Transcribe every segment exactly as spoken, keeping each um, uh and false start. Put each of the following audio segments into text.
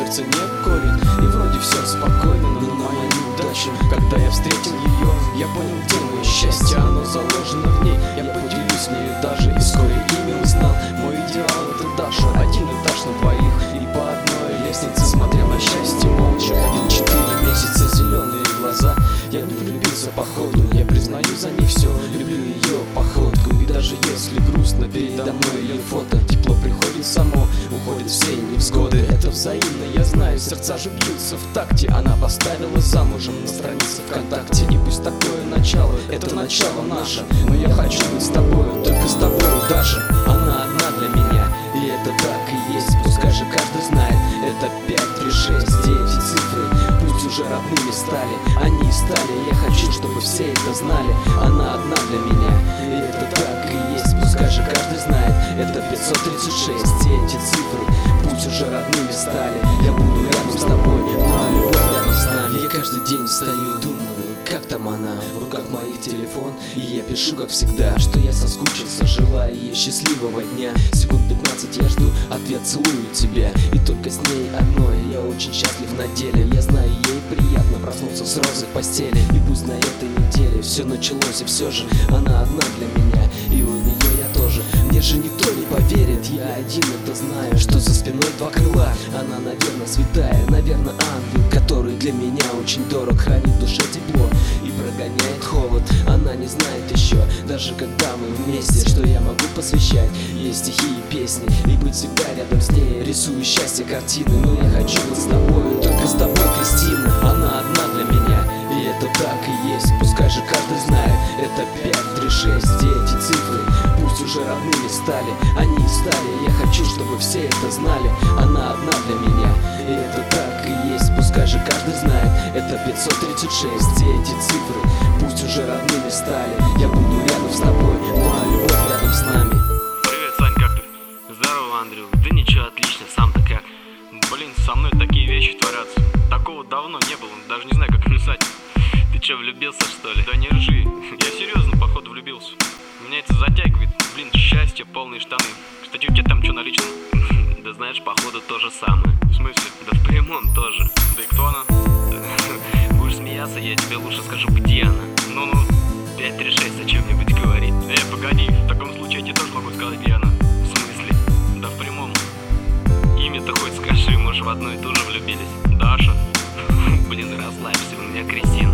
сердце не колет, и вроде все спокойно, но моя неудача. Когда я встретил ее, я понял, где мое счастье, оно заложено в ней. Я поделюсь с нею даже, и вскоре имя узнал. Мой идеал — это Даша, один этаж на двоих, и по одной лестнице смотрел на счастье молча. Ходил четыре месяца, зеленые глаза. Я не влюбился походу, я признаю за ней все. Люблю ее походку, и даже если грустно, передо мной ее фото. Тепло приходит само, уходит все невзгоды. Это взаимно, я знаю, сердца же бьются в такте. Она поставила замужем на странице ВКонтакте. И пусть такое начало, это начало наше, но я хочу быть с тобою, только с тобою, Даша. Она одна для меня, и это так и есть. Пускай же каждый знает, это пять, три, шесть, девять цифры. Пусть уже родными стали, они и стали. Я хочу, чтобы все это знали. Она одна для меня, и это так и есть. Пускай же каждый знает, это пятьсот тридцать шесть. Эти цифры пусть уже родными стали. Я буду рядом с тобой, но любовь рядом с нами. Я каждый день встаю, думаю, как там она. В руках моих телефон, и я пишу, как всегда, что я соскучился, желаю ей счастливого дня. Секунд пятнадцать я жду ответ, целую тебя, и только с ней одной я очень счастлив на деле. Я знаю, ей приятно проснуться с розой в постели, и пусть на этой неделе все началось, и все же она одна для меня, и у нее я тоже. Мне же никто не поверит, я один это знаю, что за спиной два крыла. Она, наверное, святая, наверное, ангел, который для меня очень дорог, хранит в душе тепло и прогоняет холод. Она не знает еще, даже когда мы вместе, что я могу посвящать ей стихи и песни, и быть всегда рядом с ней. Рисую счастье картины, но я хочу быть с тобой, только с тобой, Кристина. Она одна для меня, и это так и есть. Пускай же каждый знает, это пять, три, шесть. Где эти цифры пусть уже родными стали, они и стали. Я хочу, чтобы все это знали. Она одна для меня, и это так и есть. Пускай же каждый знает, это пятьсот тридцать шесть. Где эти цифры пусть уже родными стали. Я буду рядом с тобой, ну а любовь рядом с нами. Привет, Сань, как ты? Здорово, Андрю. Да ничего, отлично, сам-то как? Блин, со мной такие вещи творятся. Такого давно не было, даже не знаю, как написать. Ты че, влюбился, что ли? Да не ржи. Я серьезно, походу, влюбился. Меня это затягивает. Блин, счастье, полные штаны. Кстати, у тебя там что на личном? Да знаешь, походу, то же самое. В смысле? Да в прямом тоже. Да и кто она? Будешь смеяться, я тебе лучше скажу, где она. Ну-ну, пять три шесть, зачем мне быть говорить? Э, погоди, в таком случае я тебе тоже могу сказать, где она. В смысле? Да в прямом. Имя-то хоть скажи, может, в одну и ту же влюбились? Даша? Блин, расслабься, у меня Кристина.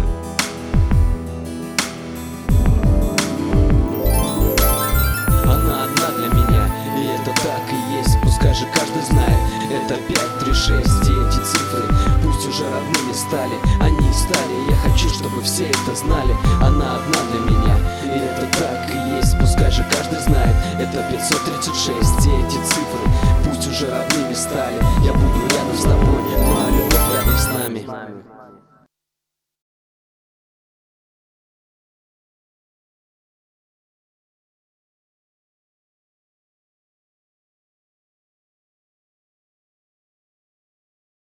Она одна для меня, и это так и есть. Пускай же каждый знает, это пять, три, шесть. Где эти цифры пусть уже родными стали, они и стали. Я хочу, чтобы все это знали. Она одна для меня, и это так и есть. Пускай же каждый знает, это пятьсот тридцать шесть.